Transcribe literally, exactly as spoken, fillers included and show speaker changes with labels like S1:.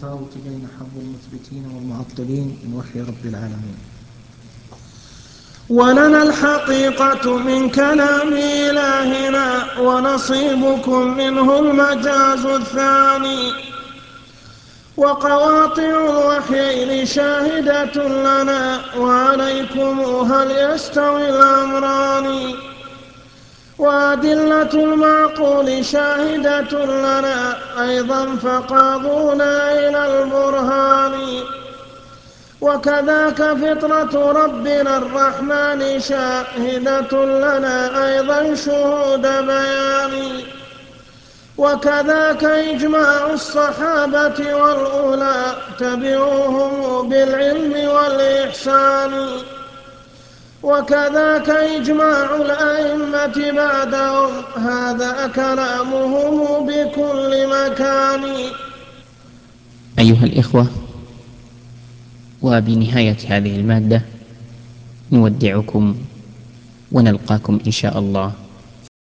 S1: التفاوت بين حظ المثبتين والمعطلين من وحي رب العالمين.
S2: ولنا الحقيقة من كلام إلهنا ونصيبكم منه المجاز الثاني، وقواطع الوحيين شاهدة لنا وعليكم هل يستوي الأمران، وأدلة المعقول شاهدة لنا أيضا فقاضونا إلى البرهان، وكذاك فطرة ربنا الرحمن شاهدة لنا أيضا شهود بيان، وكذاك إجماع الصحابة والأولى تبعوهم بالعلم والإحسان، وكذاك إجماع الأئمة بعدهم هذا كلامهم بكل مكان.
S3: أيها الإخوة، وبنهاية هذه المادة نودعكم ونلقاكم إن شاء الله